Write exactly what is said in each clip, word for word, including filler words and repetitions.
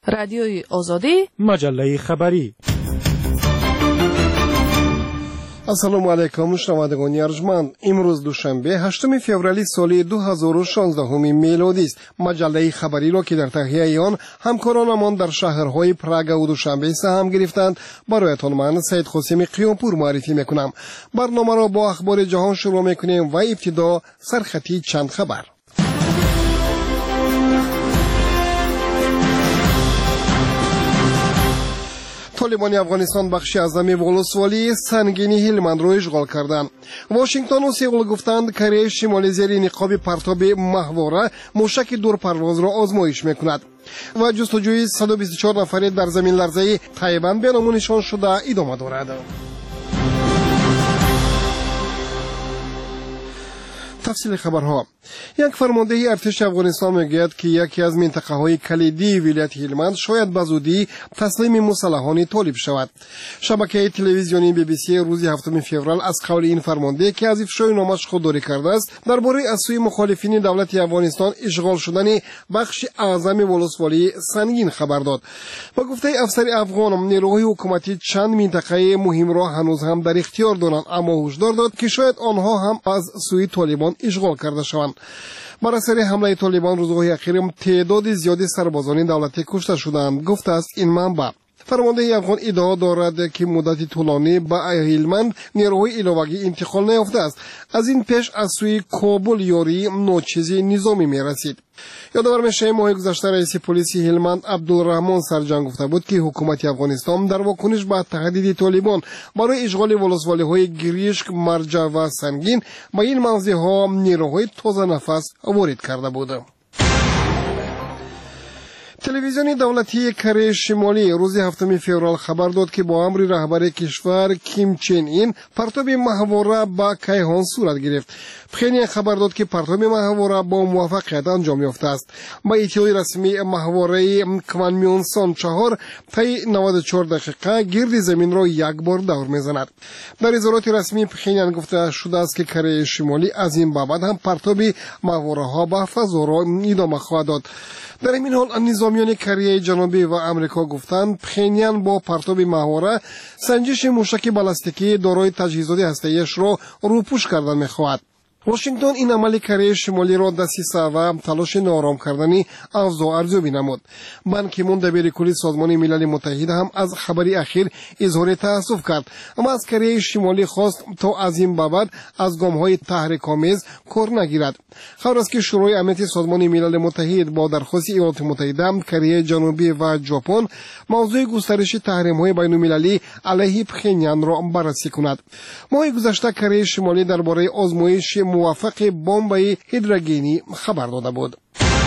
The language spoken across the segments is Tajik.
رادیوی آزادی، مجله خبری. السلام علیکم شنوندگان ارجمند. امروز دوشنبه هشتم فوریه سال دو هزار و شانزده میلادی است. مجله خبری را که در تهیه آن همکارانمان در شهرهای پراگ و دوشنبه سهم گرفتند برایتان من سید قاسم قیامپور معرفی میکنم. برنامه را با اخبار جهان شروع میکنیم و ابتدا سرخطی چند خبر. طالبان افغانستان بخشی از زمین ولسوالی سنگینی هلمند را اشغال کردند. واشنگتن و سئول گفتند کره شمالی زیر نقاب پرتاب ماهواره موشک دور پرواز را آزمایش میکند و جستجوی صد و بیست و چهار نفری در زمین لرزه تایوان به نام نشان شده ادامه دارد. تفصیل خبرها. یک فرمانده ارتش افغانستان میگوید که یکی از منطقه های کلیدی ولایت هلمند شاید بزودی تسلیم مسلحان طالب شود. شبکه تلویزیونی بی بی سی روز هفتم فوریه از قول این فرمانده که از افشای نامش خودداری کرده است درباره از سوی مخالفین دولت افغانستان اشغال شدن بخش اعظم ولسوالی سنگین خبر داد و گفته افسر افغان نیروهای حکومتی چند منطقه مهم را هنوز هم در اختیار دارند، اما هشدار داد که شاید آنها هم از سوی طالبان اشغال کرده شوند. بر اثر حمله طالبان روزهای اخیر تعداد زیادی سربازان دولتی کشته شدند، گفته است این منبع. فرمانده افغان ادعا دارد که مدتی طولانی به هلمند نیروهای علاوه‌ای انتقال نیافته است. از این پیش از سوی کابل یاری ناچیزی نظامی می رسید. یادآور میشه ماه گذشته رئیس پلیس هلمند عبدالرحمن سرجان گفته بود که حکومت افغانستان در واکنش به تهدید طالبان برای اشغال ولسوالی‌های گریشک، مرجع و سنگین به این موضع‌ها نیروهای تازه نفس وارد کرده بود. تلویزیون دولتی کره شمالی روز هفتم فوریه خبر داد که با امر رهبر کشور کیم چین این پرتاب ماهواره با کیهان صورت گرفت. پخینیان خبر داد که پرتاب ماهواره با موفقیت انجام یافته است. با اطلاع رسمی ماهواره کوانمیونسان چهار طی نود و چهار دقیقه گرد زمین را یک بار دور میزند. در اظهارات رسمی پخینیان گفته شده است که کره شمالی از این بابت هم پرتاب ماهواره ها به فضا را ادامه خواهد داد. در این حال نظامیان کره جنوبی و امریکا گفتند پخینیان با پرتاب ماهواره سنجش موشک بالستیکی دارای تجهیزات هسته‌ایش را روپوش کردن می‌خواهد. واشنگتن این عمل کره شمالی را دسیسه و تلاش ناآرام کردنی اوضاع ارزیابی نمود. بان کی مون دبیر کلی سازمان ملل متحد هم از خبری اخیر اظهار تأسف کرد، اما از کره شمالی خواست تا از این بابت از گام‌های تحریک‌آمیز کار نگیرد. خبر است که شورای امنیت سازمان ملل متحد با درخواست ایالات متحده، کره جنوبی و ژاپن موضوع گسترش تحریم‌های بین‌المللی علیه پخینیان را بررسی کند. ماه گذشته کره شمالی درباره آزمایش موافق بمب هیدروژنی خبر داده بود.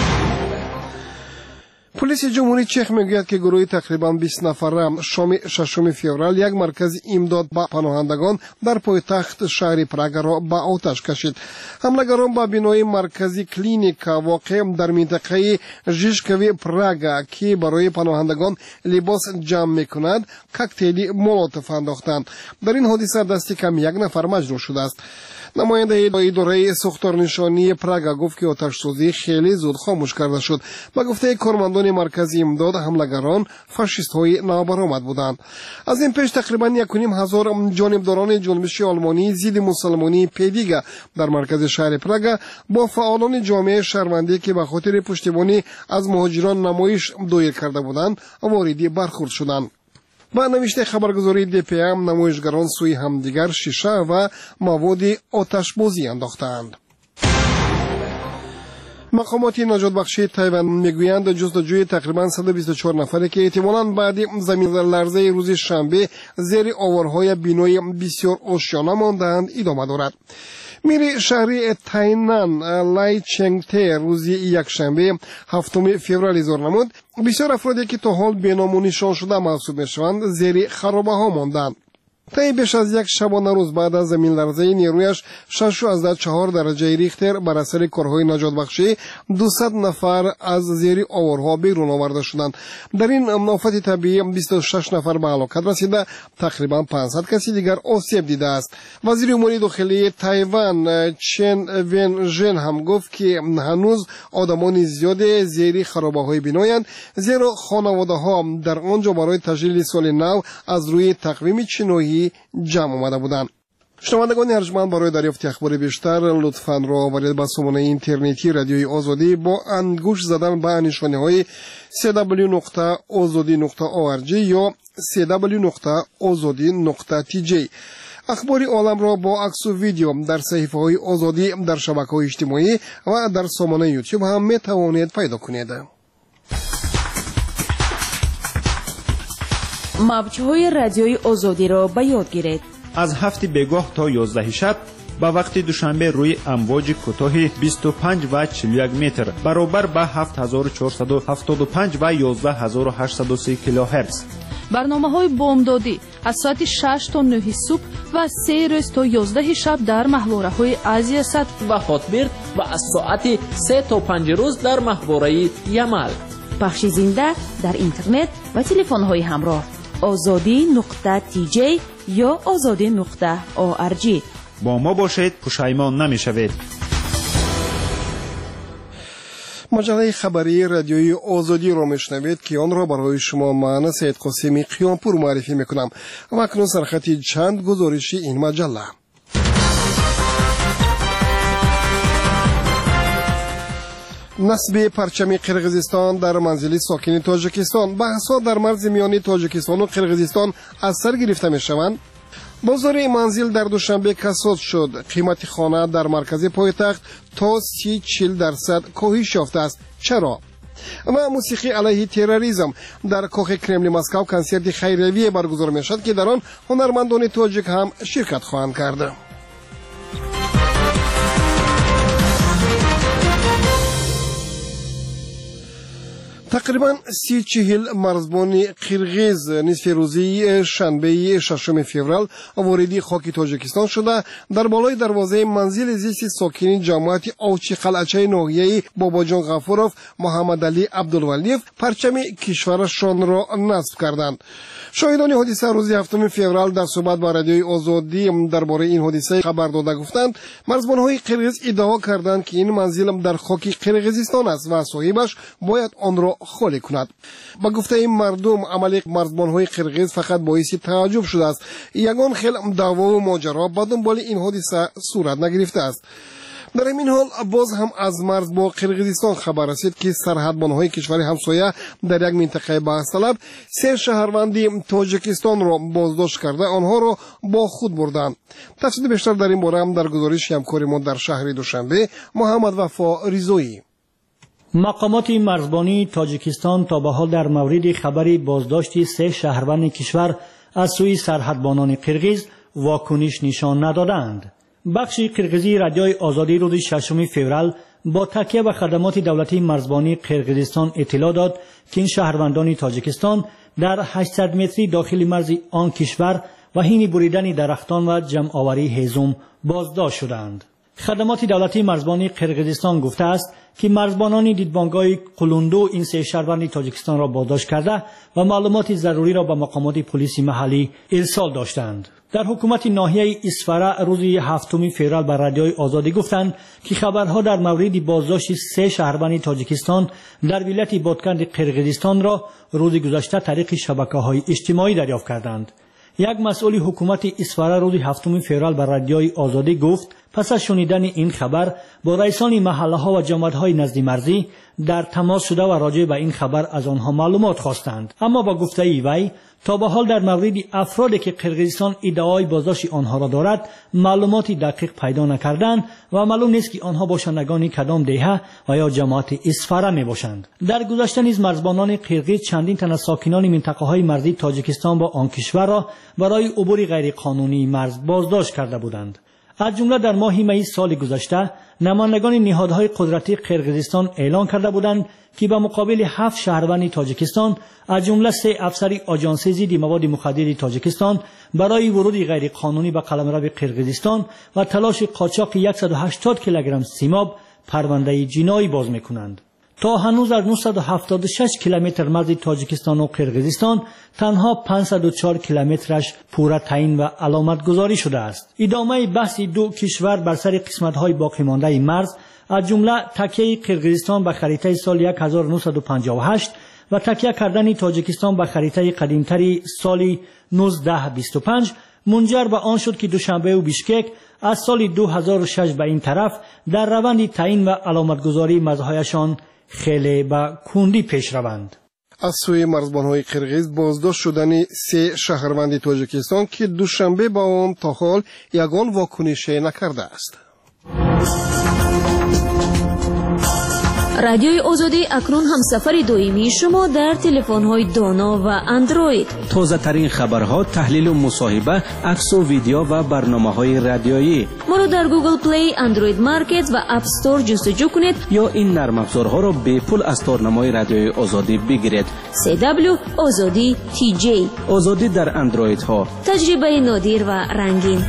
پلیس جمهوری چک میگوید که گروهی تقریبا بیست نفره شام ششم فوریه یک مرکز امداد به پناهندگان در پایتخت شهر پراگ را به آتش کشید. حمله‌گران به بنای مرکزی کلینیک واقع در منطقه ژیژکوی پراگ که برای پناهندگان لباس جمع میکند کوکتیل مولوتوف انداختند. در این حادثه دست کم یک نفر مجروح شده است. نماینده اداره ساختارنشانی پراگ گفت که آتش‌سوزی خیلی زود خاموش کرده شد. با گفته کارمندان مرکزی امداد حمله‌گران فاشیست‌های نابرآمد بودند. از این پیش تقریباً یک و نیم هزار جانبداران جنبش آلمانی ضد مسلمانی پیدیگه در مرکز شهر پراگ با فعالان جامعه شهروندی که به خاطر پشتیبانی از مهاجران نمایش دایر کرده بودند وارد برخورد شدند. با نوشته خبرگزاری دی پی ام نمایشگران سوی همدیگر شیشه و مواد آتشبازی انداختند. مقامات نجات بخشی تایوان میگویند جستجوی تقریبا صد و بیست و چهار نفری که احتمالاً بعد زمین لرزه روز شنبه زیر آوارهای بینای بسیار آشیانه ماندند ادامه دارد. میری شهری تاینان لای چنگته روزی یک شنبه هفتم فوریه اظهار نمود بسیار افرادی که تا حال بینام و نشان شده محسوب میشوند زیر خرابه ها ماندند. طی بیش از یک شبانه روز بعد از زمین لرزه نیرویش شش و چهار درجه ریختر بر اثر کارهای نجات بخشی دویست نفر از زیر آورها بیرون آورده شدند. در این آفت طبیعی بیست و شش نفر به هلاکت رسیده، تقریبا پانصد کسی دیگر آسیب دیده است. وزیر امور داخلی تایوان چن ون ژن هم گفت که هنوز آدمان زیاد زیر خرابه‌های بنایند، زیرا خانواده‌ها در آنجا برای تجلیل سال نو از روی تقویم چینی جمع آمده بودند. شنوندگان ارجمند، برای دریافت اخبار بیشتر لطفاً را آورید به سامانه اینترنتی رادیوی آزادی با انگشت زدن به نشانه‌های سی دبلیو نقطه آزادی نقطه او ار جی یا سی دبلیو نقطه آزادی نقطه تی جی. اخبار عالم را با عکس و ویدیو در صحیفه‌های آزادی در شبکه‌های اجتماعی و در سامانه یوتیوب هم می توانید پیدا کنید. موج‌های رادیوی آزادی را به یاد گیرید. از هفت بیگاه تا یازده شب به وقت دوشنبه روی امواج کوتاه بیست و پنج و چهل و یک متر برابر به هفت هزار و چهارصد و هفتاد و پنج و یازده هزار و هشتصد و سی کیلوهرتز. برنامه‌های بامدادی از ساعت شش تا نه صبح و سه روز تا یازده شب در محوره‌های آسیا صد و خاطبرد و از ساعت سه تا پنج روز در محوره یمل. پخش زنده در اینترنت و تلفن‌های همراه آزادی نقطه تی جی یا آزادی نقطه او ار جی. با ما باشید، پشیمان نمی‌شوید. مجله خبری رادیوی آزادی را میشنوید که آن را برای شما من سید قاسمی قیامپور معرفی میکنم. و اکنون سرخطی چند گزارشی این مجله. نصب پرچم قرقیزستان در منزل ساکن تاجیکستان. بحث‌ها در مرز میانی تاجیکستان و قرقیزستان از سر گرفته میشوند. بازار منزل در دوشنبه کساد شد. قیمت خانه در مرکز پایتخت تا سی چهل درصد کاهش یافته است. چرا؟ و موسیقی علیه تروریسم. در کاخ کرملین مسکو کنسرت خیریه برگزار میشد که در آن هنرمندان تاجیک هم شرکت خواهند کرد. تقریبا سی چهل مرزبان قرقیز نصف روزی شنبه ششم فوریه واردی خاک تاجیکستان شده در بالای دروازه منزل زیست ساکنین جماعت اوچی قلعه ناحیه باباجان غفورов محمد علی عبدالولیف پرچم کشورشان را نصب کردند. شاهدان حادثه روز هفتم فوریه در صحبت با رادیوی آزادی درباره این حادثه خبر داده گفتند مرزبان‌های قرقیز ادعا کردند که این منزل در خاک قرقیزستان است و صاحبش باید آن را خالی کند. با گفته این مردم عمل مرزبان‌های قرقیز فقط باعث تعجب شده است. یگان خیل دعوا و ماجرا با دنبال این حادثه صورت نگرفته است. در این حال باز هم از مرز با قرقیزستان خبر رسید که سرحدبان‌های کشور همسایه در یک منطقه بحث طلب سه شهروندی تاجیکستان را بازداشت کرده آنها را با خود بردند. تفصیل بیشتر در این باره هم در گزارش همکار ما در شهر دوشنبه محمد وفا ریزویی. مقامات مرزبانی تاجیکستان تا به حال در مورد خبر بازداشت سه شهروند کشور از سوی سرحدبانان قرقیز واکنش نشان ندادند. بخش قرقیزی رادیوی آزادی روز ششم فوریه با تکیه به خدمات دولتی مرزبانی قرقیزستان اطلاع داد که این شهروندان تاجیکستان در هشتصد متری داخل مرز آن کشور و حین بریدن درختان و جمع آوری هیزم بازداشت شدند. خدمات دولتی مرزبانی قرقیزستان گفته است که مرزبانان دیدبانگاه قلوندو این سه شهروند تاجیکستان را بازداشت کرده و معلومات ضروری را به مقامات پلیس محلی ارسال داشتند. در حکومت ناحیه اسفره روز هفتم فوریه به رادیوی آزادی گفتند که خبرها در مورد بازداشت سه شهروند تاجیکستان در ولایت بادکند قرقیزستان را روز گذشته طریق شبکه‌های اجتماعی دریافت کردند. یک مسئول حکومت اسفره روز هفتم فوریه به رادیوی آزادی گفت پس از شنیدن این خبر با رئیسان محله ها و جماعت های نزد مرزی در تماس شده و راجع به این خبر از آنها معلومات خواستند. اما با گفته ای وی تا به حال در مورد افرادی که قرقیزستان ادعای بازداشت آنها را دارد معلوماتی دقیق پیدا نکردند و معلوم نیست که آنها باشندگان کدام دهه و یا جماعت اسفره می باشند. در گذشته نیز مرزبانان قرقیز چندین تن از ساکنان منطقه های مرزی تاجیکستان با آن کشور را برای عبور غیر قانونی مرز بازداشت کرده بودند. از جمله در ماه می سال گذشته نمایندگان نهادهای قدرتی قرقیزستان اعلان کرده بودند که به مقابل هفت شهروند تاجیکستان از جمله سه افسر آژانس ضد مواد مخدر تاجیکستان برای ورود غیرقانونی به قلمرو قرقیزستان و تلاش قاچاق صد و هشتاد کیلوگرم سیماب پرونده جنایی باز می‌کنند. تا هنوز از نهصد و هفتاد و شش کیلومتر مرز تاجیکستان و قرقیزستان تنها پانصد و چهار کیلومترش پورا تعیین و علامت گذاری شده است. ادامه بحث دو کشور بر سر قسمت‌های باقی مانده مرز از جمله تکیه قرقیزستان به خریطه سال هزار و نهصد و پنجاه و هشت و تکیه کردن تاجیکستان به خریطه قدیمتری سال نوزده بیست و پنج منجر به آن شد که دوشنبه و بیشکک از سال دو هزار و شش به این طرف در روند تعیین و علامتگذاری مرزهایشان خیلی به کندی پیش روند. از سوی مرزبان‌های قرقیز بازداشت شدن سه شهروند تاجیکستان که دوشنبه با آن تا حال یگان واکنش نکرده است. رادیوی آزادی اکنون همسفر دائمی شما در تلفن‌های دانا و اندروید. تازه ترین خبرها، تحلیل و مصاحبه، عکس و ویدیو و برنامه‌های رادیویی. ما را در گوگل پلی، اندروید مارکت و اپ استور جستجو کنید یا این نرم افزارها را به پول از تارنمای رادیوی آزادی بگیرید. سی دبلیو آزادی تی جی. آزادی در اندروید ها. تجربه نادر و رنگین.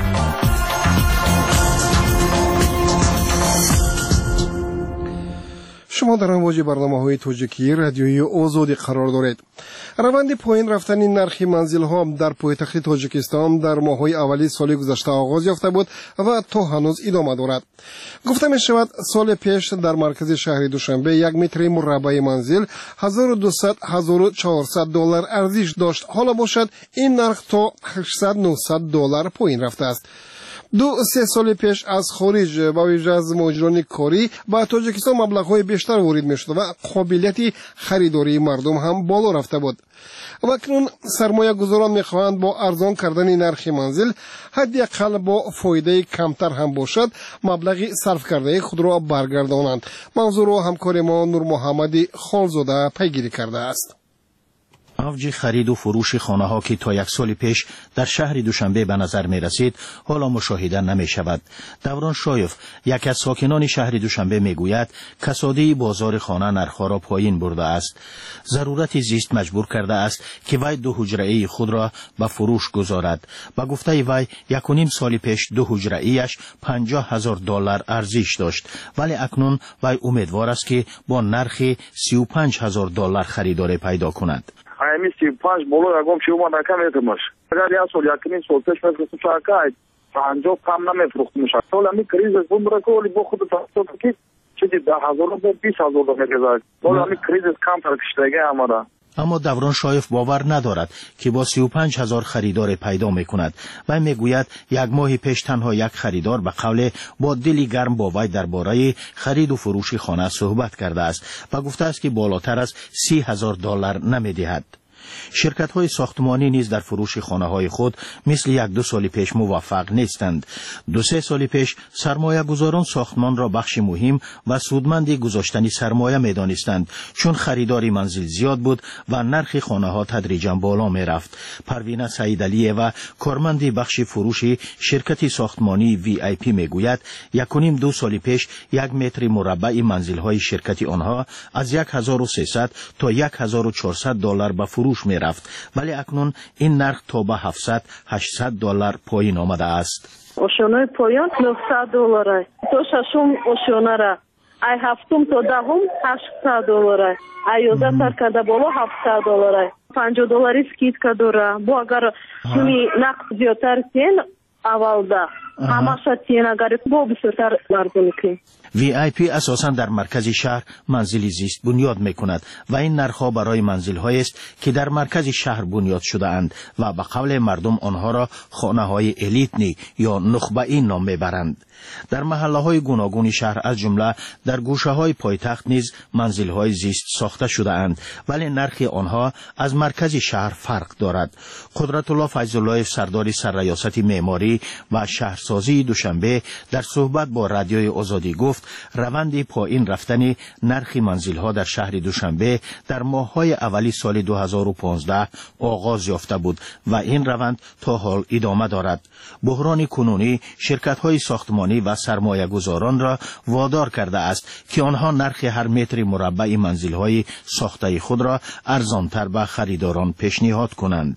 شما در امواج برنامه‌های تاجیکی رادیویی آزادی قرار دارید. روند پایین رفتن نرخ منزل‌ها در پایتخت تاجیکستان در ماه‌های اولی سال گذشته آغاز یافته بود و تا هنوز ادامه دارد. گفته می‌شود سال پیش در مرکز شهر دوشنبه یک متر مربع منزل هزار و دویست تا هزار و چهارصد دلار ارزش داشت. حالا باشد این نرخ تا هشتصد تا نهصد دلار پایین رفته است. دو سه سال پیش از خارج با ویژه از مهاجران کاری به تاجیکستان مبلغ‌های بیشتر وارد می‌شد و قابلیت خریداری مردم هم بالا رفته بود. و اکنون سرمایه گذاران می‌خواهند با ارزان کردن نرخ منزل حداقل با فایده کمتر هم باشد مبلغ صرف کرده خود را برگردانند. موضوع را همکار ما نور محمدی خالزاده پیگیری کرده است. اوج خرید و فروش خانه ها که تا یک سال پیش در شهر دوشنبه به نظر می رسید حالا مشاهده نمی شود. دوران شایف یک از ساکنان شهر دوشنبه می گوید کسادی بازار خانه نرخ را پایین برده است. ضرورت زیست مجبور کرده است که وی دو حجره‌ای خود را به فروش گذارد. با گفته وی یک و نیم سال پیش دو حجره‌ایش پنجاه هزار دلار ارزش داشت ولی اکنون وی امیدوار است که با نرخ سی و پنج هزار دلار خریدار پیدا کند. Айми سی و پنج боло ягон чиума накаметимаш. Агар як сол якним сол пеш мефрухтим шакай панҷоҳ кам намефрухтимаш. Сол ами кризис бумра коли бо худ тасдид ки чиди да ҳазор бо бист ҳазор мегезад. Сол ами кризис камтар киштага амара. اما دوران شایف باور ندارد که با سی و پنج هزار خریدار پیدا می کند و می گوید یک ماه پیش تنها یک خریدار به قول با دلی گرم با وی درباره خرید و فروش خانه صحبت کرده است و گفته است که بالاتر از سی هزار دلار نمی دهد. شرکت های ساختمانی نیز در فروش خانه های خود مثل یک دو سال پیش موفق نیستند. دو سه سال پیش سرمایه گذاران ساختمان را بخش مهم و سودمند گذاشتن سرمایه می دانستند چون خریداری منزل زیاد بود و نرخ خانه ها تدریجا بالا می رفت. پروینه سعیدعلیه و کارمند بخش فروش شرکت ساختمانی وی آی پی می گوید یک و نیم دو سال پیش یک متر مربع منزل های شرکت آنها از یک هزار و سیصد تا یک هزار و چهارصد دلار به فروش می رفت ولی اکنون این نرخ تا به هفتصد تا هشتصد دلار پایین آمده است. ошёнаи поён нӯҳсад доллар аст. То шашум ошёнара. Ай ҳафтум то даҳум ҳаштсад доллар аст. Ай ёздаҳ сар карда боло ҳафтсад доллар аст. панҷоҳ доллари скидка дора. Бо агар суми нақд зиёдтар тен аввалда ҳамаша тен агар бо бисёртар арзон мекунем. وی آی پی اساساً در مرکز شهر منزلی زیست بنیاد می کند و این نرخ‌ها برای منزل‌هایی است که در مرکز شهر بنیاد شده اند و به قول مردم آنها را خانه‌های الیتنی یا نخبه‌ای نام می‌برند. در محله‌های گوناگون شهر از جمله در گوشه‌های پایتخت نیز منزل‌های زیست ساخته شده اند ولی نرخ آنها از مرکز شهر فرق دارد. قدرت الله فیض‌الله سردار سرریاست معماری و شهرسازی شهرسازی دوشنبه در صحبت با رادیوی آزادی گفت روند پایین رفتن نرخ منزل‌ها در شهر دوشنبه در ماه‌های اولی سال دو هزار و پانزده آغاز یافته بود و این روند تا حال ادامه دارد. بحران کنونی شرکت‌های ساختمانی و سرمایه‌گذاران را وادار کرده است که آنها نرخ هر متر مربع منزل‌های ساخته خود را ارزان‌تر به خریداران پیشنهاد کنند.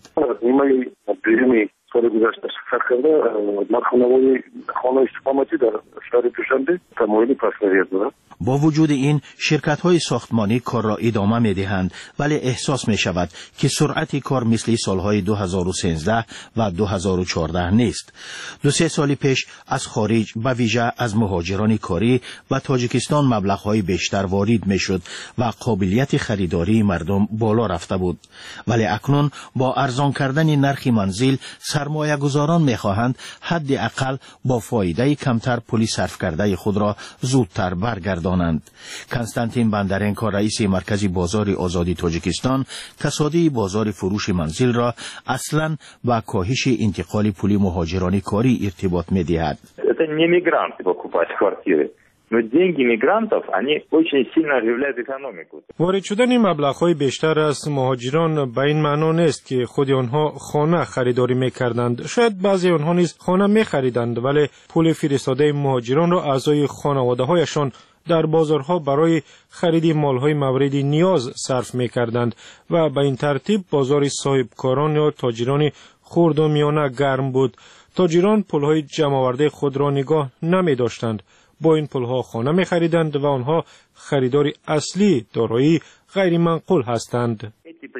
سال گذشته شرکت کرده نرخ‌نمای خانه استقامتی در شهر دوشنبه تمایل پس‌نویت دارد. با وجود این شرکت‌های ساختمانی کار را ادامه می‌دهند ولی احساس می‌شود که سرعت کار مثل سال‌های دو هزار و سیزده و دو هزار و چهارده نیست. دو سه سال پیش از خارج به ویژه از مهاجران کاری و تاجیکستان مبلغ‌های بیشتر وارد می‌شد و قابلیت خریداری مردم بالا رفته بود. ولی اکنون با ارزان کردن نرخ منزل سرمایه‌گذاران می‌خواهند حداقل با فایده کمتر پول صرف کرده خود را زودتر برگردانند. کنستانتین بندرنکو رئیس مرکز بازار آزادی تاجیکستان تصادی بازار فروش منزل را اصلاً با کاهش انتقال پول مهاجران کاری ارتباط می‌دهد. Это не мигранты покупать квартиры. Но деньги мигрантов, они очень сильно оживляют экономику. وارد شدن مبلغ‌های بیشتر از مهاجران به این معنا نیست که خود آنها خانه خریداری می‌کردند. شاید بعضی آنها نیز خانه می‌خریدند ولی پول فرستاده مهاجران را اعضای خانواده‌هایشان در بازارها برای خرید مال‌های مورد نیاز صرف می‌کردند و به این ترتیب بازار صاحبکاران یا تاجران خرد و میانه گرم بود. تاجران پول‌های جمع‌آورده خود را نگاه نمی‌داشتند. با این پول‌ها خانه می‌خریدند و آنها خریدار اصلی دارایی غیر منقول هستند.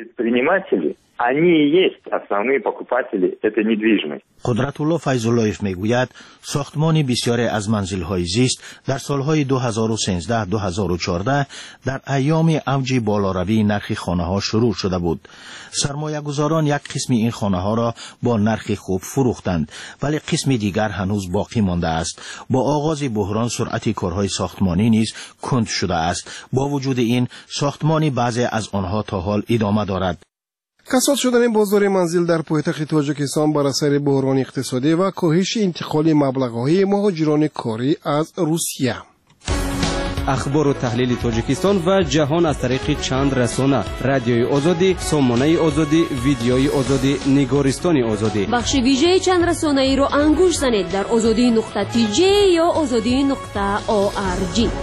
Они и есть основные покупатели этой недвижимости. قدرت الله فیض‌اللهیف میگوید ساختمان بسیاری از منزل‌های زیست در سالهای دو هزار و سیزده دو هزار و چهارده در ایام اوج بالاروی نرخ خانه‌ها شروع شده بود. سرمایه‌گذاران یک قسم این خانه‌ها را با نرخ خوب فروختند ولی قسم دیگر هنوز باقی مانده است. با آغاز بحران سرعت کارهای ساختمانی نیز کند شده است. با وجود این ساختمان بعضی از آنها تا حال ادامه دارد. کساد شدن بازار منزل در پایتخت تاجیکستان بر اثر بحران اقتصادی و کاهش انتقال مبلغ‌های مهاجران کاری از روسیه. اخبار و تحلیل تاجیکستان و جهان از طریق چند رسانه: رادیوی آزادی، سامانه آزادی، ویدیوی آزادی، نگارستان آزادی. بخش ویژه چند رسانه ای رو انگوش زنید در آزادی نقطه تی جی یا آزادی نقطه او آر جی.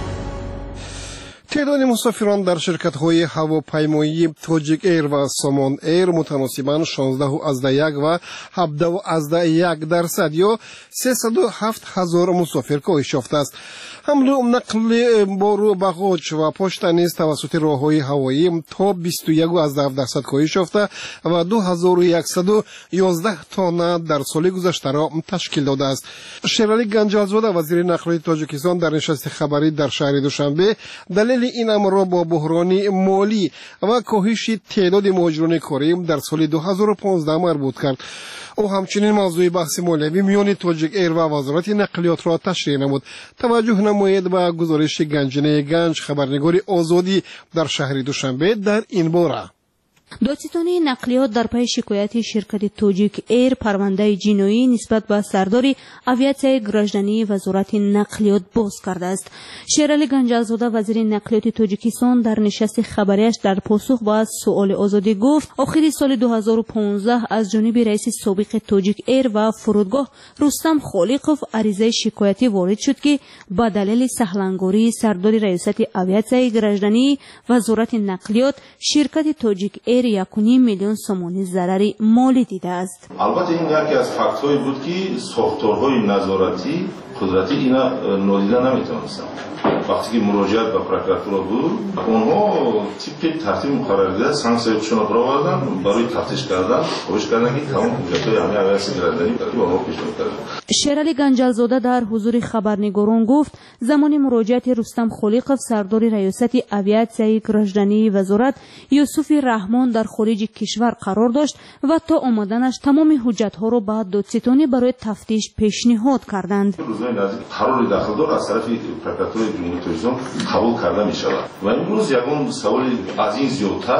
تعداد مسافران در شرکت‌های هواپیمایی تاجیک ایر و سامان ایر متناسباً شانزده ازده یک و هفده ازده یک درصد یا سیصد و هفت هزار مسافر کاهش یافته است. حمل و نقل بار باغچ و پشت نیز توسط راه‌های هوایی تا بیست و یک ازده هفت درصد کاهش یافته و دو هزار و صد و یازده تانه در سال گذشته را تشکیل داده است. شیرالی گنجالزاده وزیر نقل تاجیکستان در نشست خبری در شهر دوشنبه دلیل این امر را با بحران مالی و کاهش تعداد مهاجران کاری در سال دو هزار و پانزده مربوط کرد. او همچنین موضوع بحث مالیوی میان تاجیک ایر و وزارت نقلیات را تشریح نمود. توجه نماید به گزارش گنجینه گنج خبرنگار آزادی در شهر دوشنبه در این باره. دادستان نقلیات در پی شکایت شرکت تاجیک ایر پرونده جنایی نسبت به سردار اویاسیای گراژدانی وزارت نقلیات باز کرده است. شیرالی گنجالزاده وزیر نقلیات تاجیکستان در نشست خبریش در پاسخ به سؤال آزادی گفت آخر سال دو هزار و پانزده از جانب رئیس سابق تاجیک ایر و فرودگاه رستم خالقوف عریضه شکایتی وارد شد که به دلیل سهلنگاری سردار ریاست اویاسیای گراژدانی وزارت نقلیات شرکت تاجیک ایر یک و نیم میلیون سومانی ضرری مالی دیده است. البته این یکی از فاکتورهایی بود که ساختارهای نظارتی قدرتی اینا نادیده نمیتونستن. وقتی که مراجعت به پروکراتورا بود اونها تیپ ترتیب مقرر دیده سانکسیونشون رو آوردن برای تفتیش کردن خواهش کردن که تمام حجت‌های همه اویاسی گراژدانی به اونها پیش بردن. شیرالی گنجالزاده در حضور خبرنگاران گفت زمان مراجعت رستم خالقوف سردار ریاست اویاسیای گراژدانی وزارت یوسف رحمان در خارج کشور قرار داشت و تا آمدنش تمام حجت‌ها را به دادستانی برای تفتیش پیشنهاد کردند. روزهای نزدیک قرار داخلدار از طرف پروکراتور جمهوری تاجیکستان قبول کرده می شود و امروز یگان سوال از این زیادتر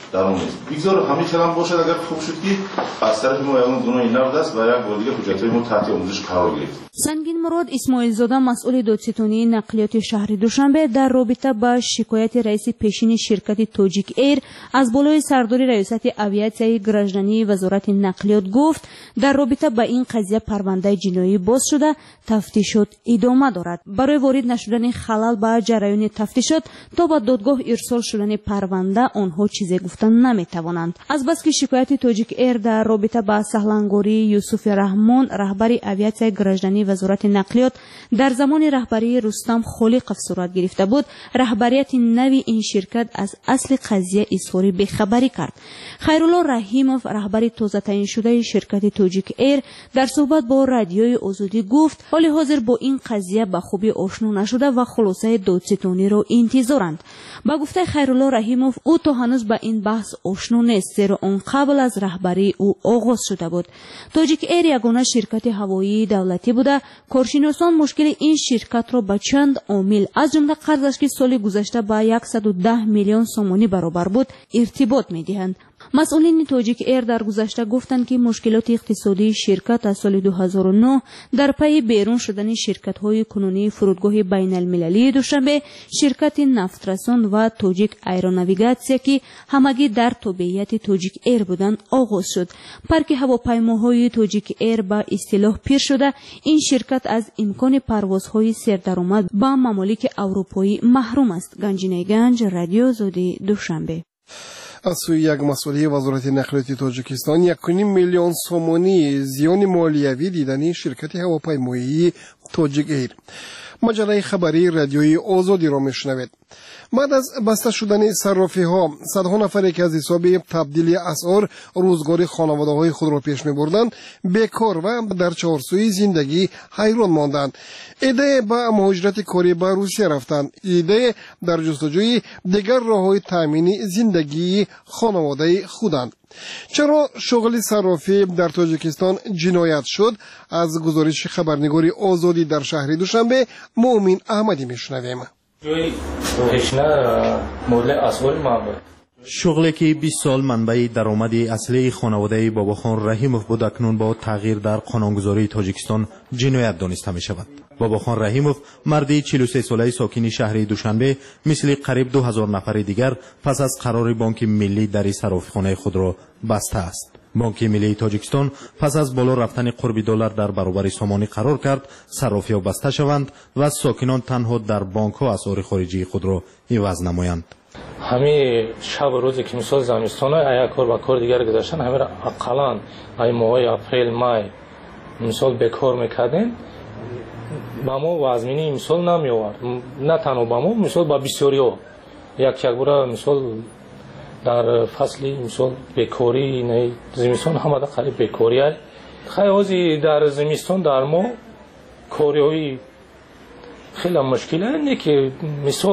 дар он нест. бигзор ҳамин калам бошад, агар хуб шуд ки аз тарафи мо ягон гуноҳи нав даст ва як бор дигар ҳуҷҷатҳои мо таҳти омӯзиш қарор гирифт. сангинмурод исмоилзода, масъули додситонии нақлиёти шаҳри Душанбе, дар робита ба шикояти раиси пешини ширкати Тоҷик Эйр аз болои сардори раёсати авиатсияи граждании вазорати нақлиёт гуфт, дар робита ба ин қазия парвандаи ҷиноӣ боз шуда, тафтишот идома дорад. барои ворид нашудани халал ба ҷараёни тафтишот то ба додгоҳ ирсол шудани парванда онҳо чизе гуфта наметавонанд. азбаски шикояти Тоҷик Эйр дар робита ба саҳлангории Юсуфи Раҳмон, раҳбари авиатсияи граждании вазорати нақлиёт, дар замони раҳбарии Рустам Холиқов сурат гирифта буд, раҳбарияти нави ин ширкат аз асли қазия изҳори бехабарӣ кард. Хайрулло Раҳимов, раҳбари тозатаиншудаи ширкати Тоҷик Эйр, дар суҳбат бо радиои Озодӣ гуфт, ҳоли ҳозир бо ин қазия ба хубӣ ошно нашуда ва хулосаи додситониро интизоранд. ба гуфтаи Хайрулло Раҳимов, ӯ то ҳанӯз ба ин баҳс ошно нест, зеро он қабл аз раҳбарии ӯ оғоз шуда буд. Тоҷик Эйр ягона ширкати ҳавоии давлатӣ буда, коршиносон мушкили ин ширкатро ба чанд омил, аз ҷумла қарзаш ки соли гузашта ба саду даҳ миллион сомонӣ баробар буд, иртибот медиҳанд. масъулини Тоҷик Эйр дар гузашта гуфтанд ки мушкилоти иқтисодии ширкат аз соли ду ҳазору нӯҳ дар пайи берун шудани ширкатҳои кунунии фурудгоҳи байналмилалии Душанбе, ширкати нафтрасон ва Тоҷик аэронавигатсия ки ҳамагӣ дар тобеияти Тоҷик Эйр буданд, оғоз шуд. парки ҳавопаймоҳои Тоҷик Эйр ба истилоҳ пир шуда, ин ширкат аз имкони парвозҳои сердаромад ба мамолики аврупоӣ маҳрум аст. Ганҷинаи Ганҷ, Радиои Озодӣ, Душанбе. аз сӯи як масъулии вазорати нақлиёти Тоҷикистон якуним миллион сомонии зиёни молиявӣ дидани ширкати ҳавопаймоии Тоҷик Эйр. маҷаллаи хабарии радиои Озодиро мешунавед. баъд аз баста шудани саррофиҳо, садҳо нафаре ки аз ҳисоби табдили асъор рӯзгори хонаводаҳои худро пеш мебурданд, бекор ва дар чаҳорсӯи зиндагӣ ҳайрон монданд. идее ба муҳоҷирати корӣ ба Русия рафтанд, идее дар ҷустуҷӯи дигар роҳҳои таъмини зиндагии хонаводаи худанд. чаро шуғли саррофӣ дар Тоҷикистон ҷиноят шуд? аз гузориши хабарнигори Озодӣ дар шаҳри Душанбе, Муъмин Аҳмадӣ мешунавем. шуғле ки бист сол манбаи даромади аслии хонаводаи Бобохон Раҳимов буд, акнун бо тағйир дар қонунгузории Тоҷикистон ҷиноят дониста мешавад. Бобохон Раҳимов, марди чилу се солаи сокини шаҳри Душанбе, мисли қариб ду ҳазор нафари дигар, пас аз қарори Бонки Миллӣ дари сарофихонаи худро баста аст. Бонки Миллии Тоҷикистон пас аз боло рафтани қурби доллар дар баробари сомонӣ қарор кард, сарофиҳо баста шаванд ва сокинон танҳо дар бонкҳо асъори хориҷии худро иваз намоянд. ҳамин шабу рӯзе ки мисол замистона ая кор ба кор дигар гузаштан, ҳамин ақаллан ай моҳои апрел май мисол бекор мекардем, ба мо вазмини мисол намеовард. на танҳо ба мо, мисол ба бисёриҳо як якбора мисол дар фасли мисол бекорӣ зимистон ҳамада қариб бекорӣ ай. хай ҳози дар зимистон дар мо кориҳои хеле мушкил ай, не ки мисол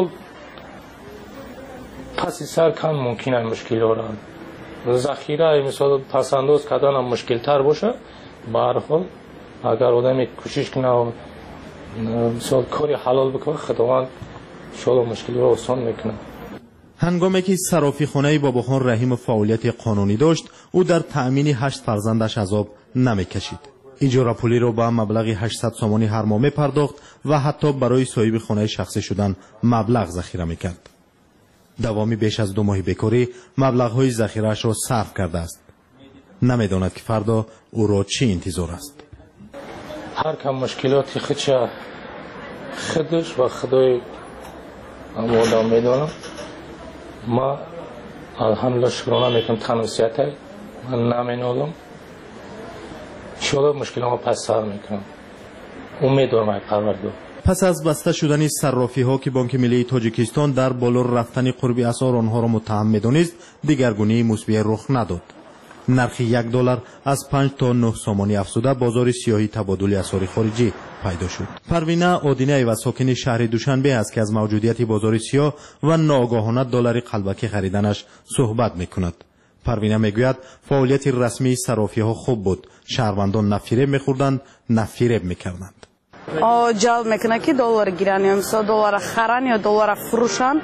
паси сар кам мумкин ай мушкилора. захира мисол пасандоз карданам мушкилтар боша. ба ҳар ҳол агар одаме кӯшиш кунад мисол кори ҳалол бикунад, худованд иншоалло мушкилиро осон мекунад. ҳангоме ки сарофихонаи Бобохон Раҳимов фаъолияти қонунӣ дошт, ӯ дар таъмини ҳашт фарзандаш азоб намекашид. иҷорапулиро ба маблағи ҳаштсад сомонӣ ҳар моҳ мепардохт ва ҳатто барои соҳиби хонаи шахсӣ шудан маблағ захира мекард. давоми беш аз ду моҳи бекорӣ маблағҳои захираашро сарф кардааст. намедонад ки фардо ӯро чӣ интизор аст. ҳар кам мушкилоти худша худаш ва худои одам медонам. ма алҳамдулилла шукрона мекунам танусиятай ман наменолам. иншоалло мушкиломо пас сар мекунам. умед дорам ай парвардигор. пас аз баста шудани саррофиҳо ки Бонки Миллии Тоҷикистон дар боло рафтани қурби асъор онҳоро муттаҳам медонист, дигаргунии мусбие рух надод. нархи як доллар аз панҷ то нӯҳ сомонӣ афзуда бозори сиёҳи табодули асъори хориҷӣ пайдо шуд. Парвина Одинаева, сокини шаҳри Душанбе аст ки аз мавҷудияти бозори сиёҳ ва ноогоҳона доллари қалбакӣ хариданаш суҳбат мекунад. Парвина мегӯяд, фаъолияти расмии сарофиҳо хуб буд. шаҳрвандон на фиреб мехӯрданд, на фиреб мекарданд. ҷалб мекунад ки доллар гиранд ё мисол доллара харанд ё доллара фурӯшанд.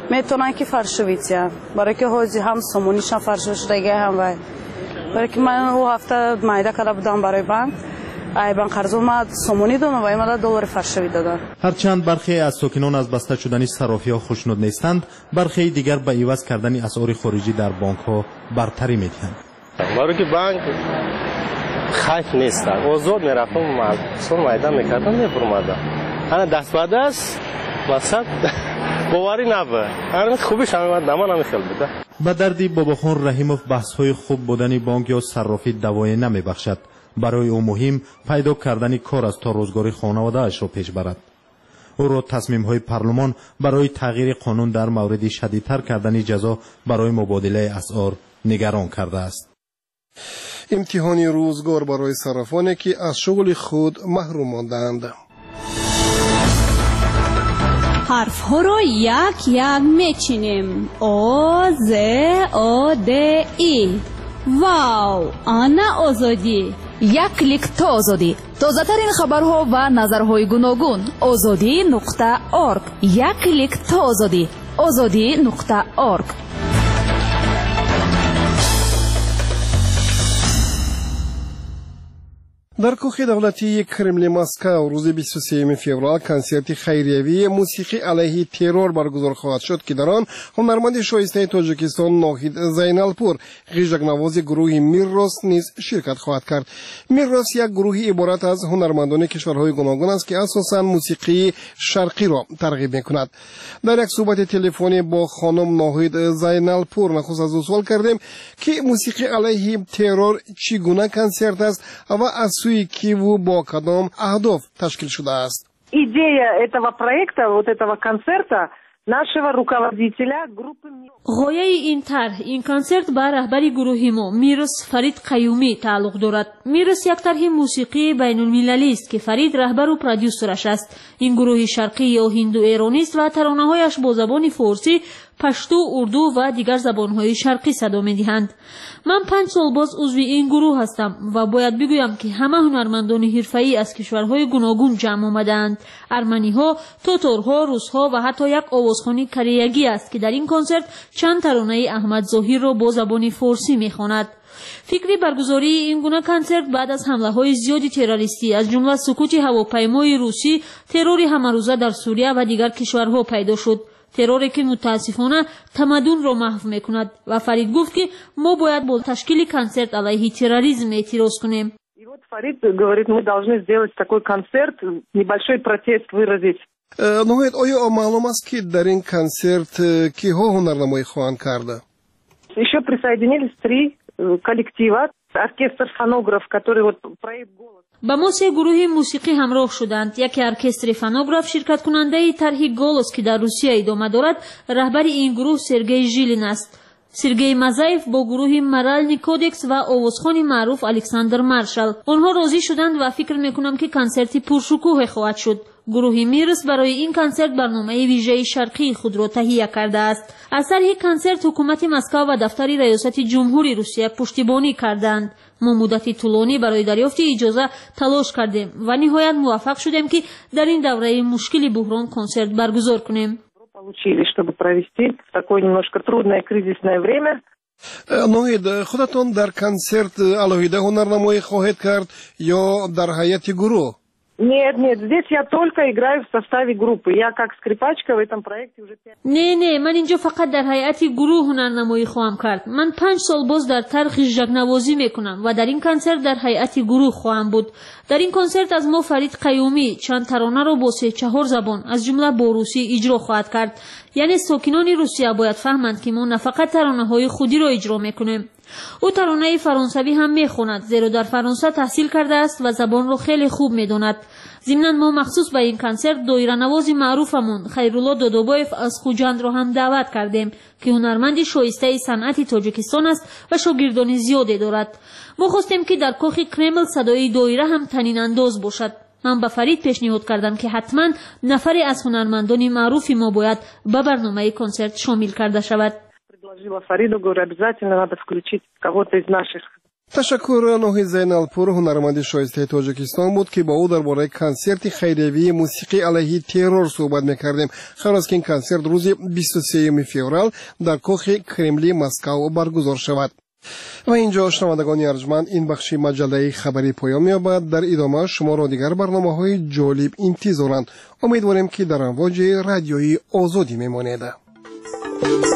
میتونن که فرشویتیا برای که حاجی هم سومونیشان فرشوش دیگه هم وای برای که من او هفته مایده کرده بودم برای بانک ای بانک قرض اومد سومونی دادم و ایمالا دلار فرشوی دادن. هرچند برخی از ساکنان از بسته شدن صرافی‌ها خوشنود نیستند، برخی دیگر به عوض کردن اسعار خارجی در بانک‌ها برتری می‌دهند. برای که بانک خاک نیست. آزاد میرفتم سر مایده میکردم میفرمادم. انا دست به دست مقصد باوری نبود. هر خوبش هم دمان نمیخل بده. به دردی باباخان رحیموف بحث‌های خوب بودن بانک یا صرافی دوای نمیبخشد. برای او مهم پیدا کردن کار است تا روزگاری خانواده اش را پیش برد. او را تصمیم های پارلمان برای تغییر قانون در مورد شدیدتر کردن جزا برای مبادله اسعار نگران کرده است. امتحانی روزگار برای صرافانی که از شغل خود محروم ماندند. حرف ها را یک یک میچینیم. او ز او د ای. واو، آنا آزادی. یک کلیک تا آزادی. تازه ترین خبرها و نظرهای گوناگون. آزادی نقطه ارگ. یک کلیک تا آزادی. آزادی نقطه ارگ. در کوخ دولتی کرملین مسکو روز بیست و سوم فوریه کنسرت خیریوی موسیقی علیه ترور برگزار خواهد شد که در آن هنرمند شایسته تاجیکستان ناهید زینالپور غیژک نواز گروه میرروس نیز شرکت خواهد کرد. میرروس یک گروه عبارت از هنرمندان کشورهای گوناگون است که اساساً موسیقی شرقی را ترغیب می‌کند. در یک صحبت تلفنی با خانم ناهید زینالپور نخست از او سوال کردیم که موسیقی علیه ترور چگونه کنسرت است و از سوی کی و با کدام اهداف تشکیل شده است. Идея этого проекта, вот этого концерта нашего руководителя группы. غایه این طرح این کنسرت به رهبری گروه ما میرس فرید قیومی تعلق دارد. میرس یک طرح موسیقی بین المللی است که فرید رهبر و پرودیوسرش است. این گروه شرقی یا هندو ایرانی است و ترانه‌هایش با زبان فارسی، پشتو، اردو و دیگر زبان‌های شرقی صدا می‌دهند. من پنج سال باز عضو این گروه هستم و باید بگویم که همه هنرمندان حرفه‌ای از کشورهای گوناگون جمع آمدند. ارمنی‌ها، تاتارها، روس‌ها و حتی یک آوازخوانی کره‌ای است که در این کنسرت چند ترانه احمد ظاهر را با زبان فارسی می‌خواند. فکری برگزاری این گونه کنسرت بعد از حمله‌های زیادی تروریستی از جمله سقوط هواپیمای روسی، ترور همه‌روزه در سوریه و دیگر کشورها پیدا شد. تروری که متاسفانه تمدن را محو می‌کند و فرید گفت که ما باید با تشکیل کنسرت علیه تروریسم اعتراض کنیم. И вот Фарид говорит, мы должны сделать такой концерт, небольшой протест выразить. نوید آیا معلوم است که در این کنسرت کیها هنرنمایی خواهند کرده؟ Еще присоединились три коллектива, оркестр фонограф, который вот проект голос. با ما سه گروه موسیقی همراه شدند. یکی ارکستر فونوگراف شرکت کننده طرح گولوس که در روسیه ادامه دارد، رهبر این گروه سرگئی ژیلین است. سرگئی مزایف با گروه مرالنی کودکس و آوازخوان معروف الکساندر مارشال. آنها راضی شدند و فکر میکنم که کنسرتی پرشکوه خواهد شد. گروه میرس برای این کنسرت برنامه ویژه شرقی خود را تهیه کرده است. از طرح کنسرت حکومت مسکو و دفتر ریاست جمهوری روسیه پشتیبانی کردند. ما مدتی طولانی برای دریافت اجازه تلاش کردیم و نهایت موفق شدیم که در این دوره مشکل بحران کنسرت برگزار کنیم. Получили, чтобы провести такое немножко трудное кризисное время. نوید خودتون در کنسرت علاوه هنرنمایی خواهید کرد یا در هیئت گروه؟ Нет, нет, здесь я только играю в составе группы. Я как скрипачка в этом проекте уже пять. نه نه من اینجا فقط در هیئت گروه هنرنمایی خواهم کرد. من پنج سال باز در طرح ژگنوازی میکنم و در این کنسرت در هیئت گروه خواهم بود. در این کنسرت از ما فرید قیومی چند ترانه را با سه چهار زبان از جمله با روسی اجرا خواهد کرد. یعنی ساکنان روسیه باید فهمند که ما نه فقط ترانه های خودی را اجرا میکنیم. او ترانه فرانسوی هم میخواند زیرا در فرانسه تحصیل کرده است و زبان را خیلی خوب میداند. ضمناً ما مخصوص به این کنسرت دایره نواز معروفمون خیرالله دادابایف از خوجند را هم دعوت کردیم که هنرمند شایسته صنعت تاجیکستان است و شاگردان زیادی دارد. ما خواستیم که در کاخ کرمل صدای دایره هم طنین انداز باشد. من به فرید پیشنهاد کردم که حتما نفری از هنرمندان معروف ما باید به برنامه کنسرت شامل کرده شود. Предложила Фариду, говорю, обязательно надо включить кого-то из наших تشکر نوحی زینالپور هنرمند شایسته تاجیکستان بود که با او درباره کنسرت خیریوی موسیقی علیه ترور صحبت میکردیم. خبر است که این کنسرت روز بیست و سوم فوریه در کاخ کرملی مسکو برگزار شود. و اینجا شنوندگان ارجمند این بخشی مجله خبری پایان می‌یابد. در ادامه شما را دیگر برنامه‌های جالب انتظارند. امیدواریم که در امواج رادیویی آزادی میمانید.